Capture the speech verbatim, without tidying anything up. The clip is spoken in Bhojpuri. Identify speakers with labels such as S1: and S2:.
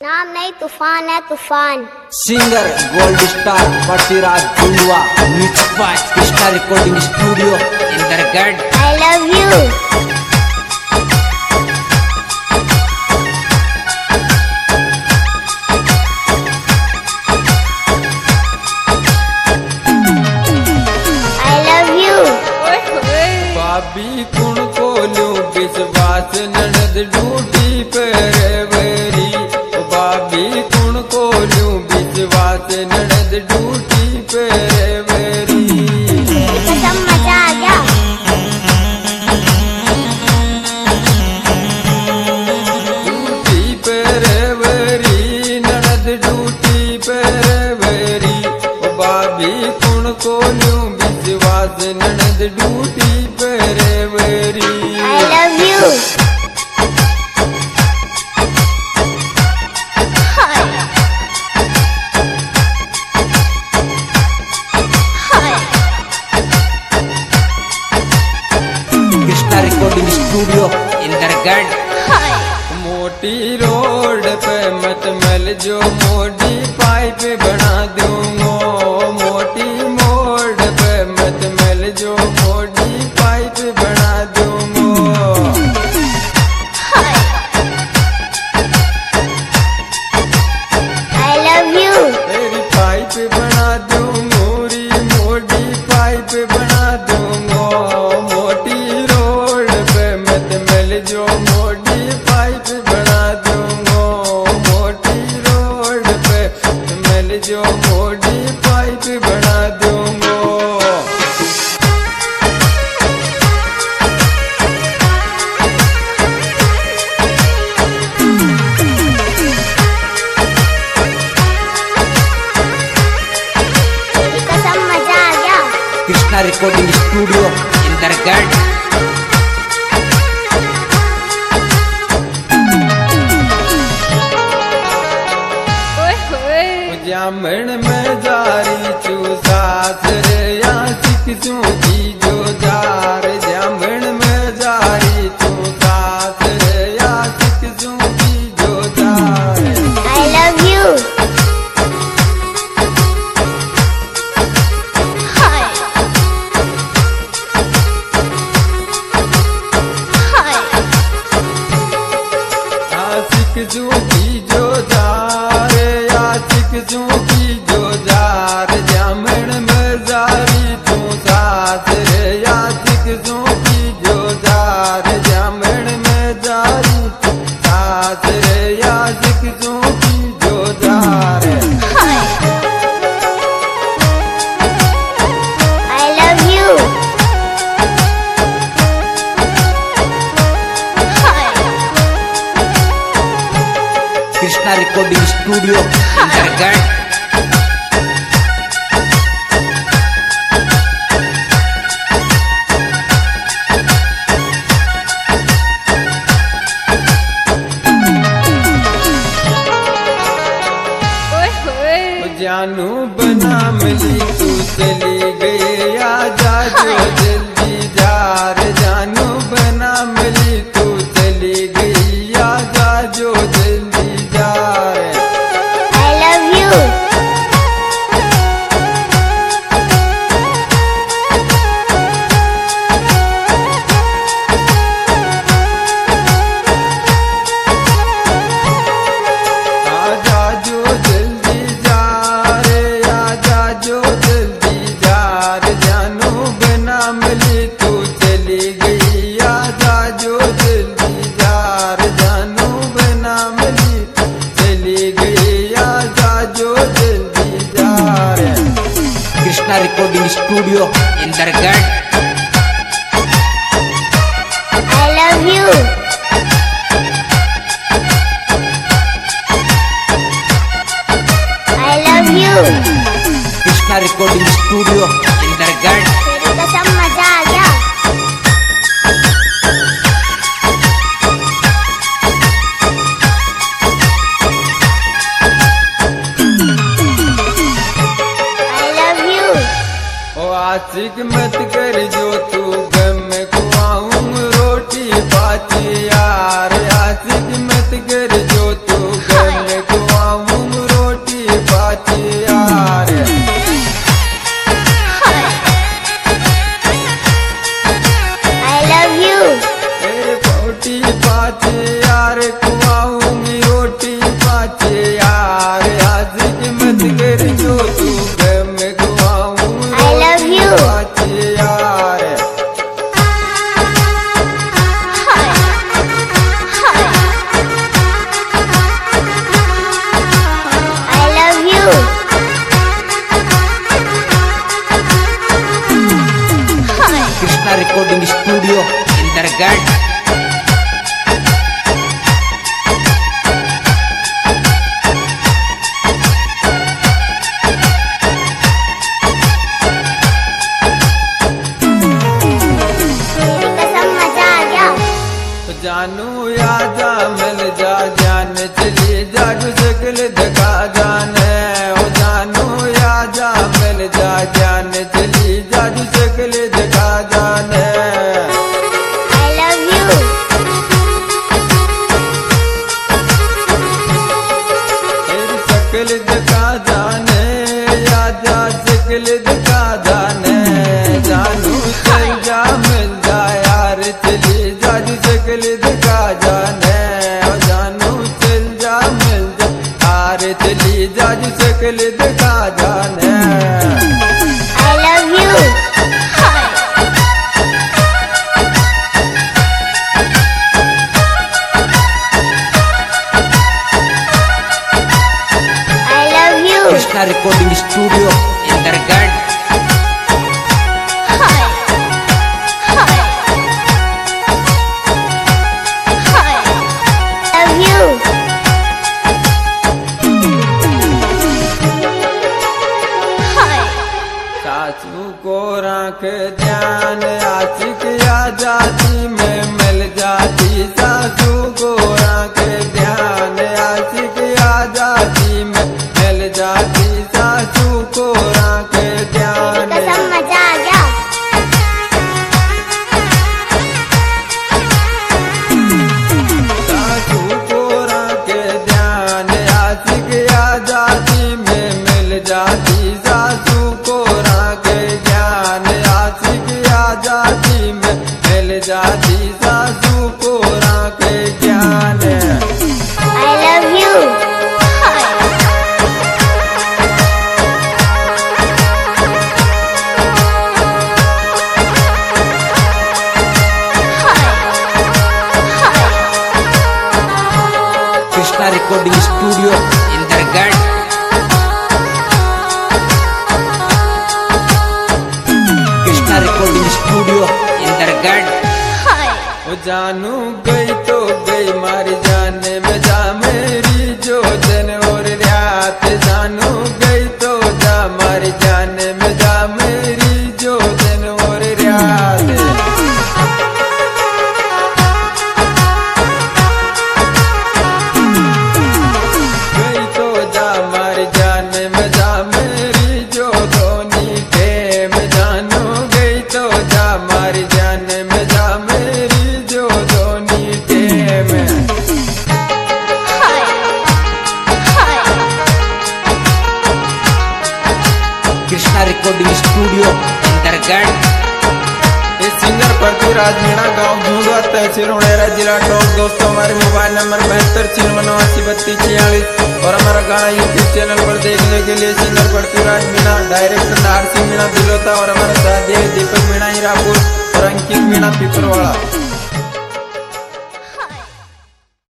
S1: नाम नहीं तूफान है तूफान।
S2: Singer gold star Patiraj Julwa music by Krishna recording studio Indargarh.
S1: I love you.
S3: भाभी कुण को लो विश्वास ननद ड्यूटी पर वेरी। भाभी कुण को लो विश्वास ननद ड्यूटी पर वेरी।
S1: कसम मजा आ गया।
S3: ड्यूटी पर वेरी ननद ड्यूटी पर वेरी। भाभी कुण को लो विश्वास ननद duty
S1: I love you. Hi. Hi.
S2: Krishna recording studio Indargarh.
S1: Hi.
S3: मोटी रोड पे मत मिल जो मोटी पाइप बना दूंगा। मोटी मोड़ पे मत मिल जो मोटी पाइप बना दूंगा।
S1: I love you.
S3: तेरी पाइप बना दूं मोरी मोटी पाइप बना दूंगा। मोटी रोड पे मत मिल जो मोटी पाइप बना दूंगा। मोटी रोड पे मिल जो मोटी पाइप बना दूंगा।
S1: कसम मजा आ गया।
S2: Krishna recording studio Indargarh.
S3: जामन में जारी चू सास रे या सिखसू की जो जार। जामन में जारी चू सास रे या सिखसू की जो जार।
S1: I love you. Hi. Hi.
S3: सिखसू की जो जार या सिखसू की जो जार। जामन में जारी चू सास रे या सिखसू की जो जार। जामन में जारी चू सास रे या सिखसू की जो जार।
S1: Hi. I love you. Hi.
S2: Krishna recording studio Indargarh.
S3: जानू बना मिली तू चली गई आजा जो जल्दी जार। जानू बना मिली तू चली गई आजा जो जल्दी जार।
S1: I love you.
S3: आजा जो जल्दी जार। आजा जो जल्दी जार। जानू बना मिली तू चली गई आजा जो जल्दी जार। जानू बना मिली चली गई आजा जो जल्दी जार।
S2: Krishna recording studio Indargarh.
S1: I love you. I love you.
S2: Krishna recording studio Indargarh.
S1: तेरी कसम मजा आ गया। I love you.
S3: ओ आशिक मत कर जो तू गम खुआऊं रोटी पाची यार। आशिक मत कर जो तू गम
S2: अंतर्गत
S1: तेरी कसम मजा आ गया।
S3: जानू या जा मिल जा जान चली जाग शकल दिखा जाने ओ जानू या जा मिल जा जान चली जाग शकल दिखा जाने
S1: I love you.
S3: तेरी शकल दिखा जाने या जा शकल दिखा जाने जानू चल जा मिल जा यार चली जाग शकल दिखा जाने ओ जानू चल जा मिल जा यार चली जाग शकल दिखा जाने
S1: I love you. I love you.
S2: Krishna recording studio अंतर्गत
S1: Love you.
S3: सासू को राख ध्यान आशिक आजादी में मिल जाती सासू को राख ध्यान आशिक आजादी में मिल जाती सासू को राख ध्यान
S1: कसम मजा आ गया।
S3: सासू को राख ध्यान आशिक आजादी में मिल जाती सासू को राख ध्यान आशिक आजादी में मिल जाती सासू को राख ज्ञान
S1: I love you.
S2: Krishna recording studio अंतर्गत कृष्णा रिकॉर्डिंग स्टूडियो अंतर्गत
S3: वो जानू गई तो गई मारी जाने में जा मेरी जो दिन और रात जानू गई तो जा मारी जाने में जा मेरी जो दिन और रात गई तो जा मारी जाने में जा मेरी जो धोनी टेम जानू गई तो जा मारी जाने में जा मेरी जो धोनी टेम
S2: कृष्णा रिकॉर्डिंग स्टूडियो अंतर्गत
S3: ये सिंगर पृथ्वीराज मीणा गांव झूंडवा तहसील उड़ेरा जिला टोंक। दोस्तों हमारे मोबाइल नंबर बहत्तर छियानवे नवासी बत्तीस छियालीस और हमारा गाना यूट्यूब चैनल पर देखने के लिए सिंगर पृथ्वीराज मीणा, डायरेक्टर नार सिंह मीणा दिलोता और हमारे साथी दीपक मीणा हीरापुर और अंकित मीणा पिपरवाड़ा।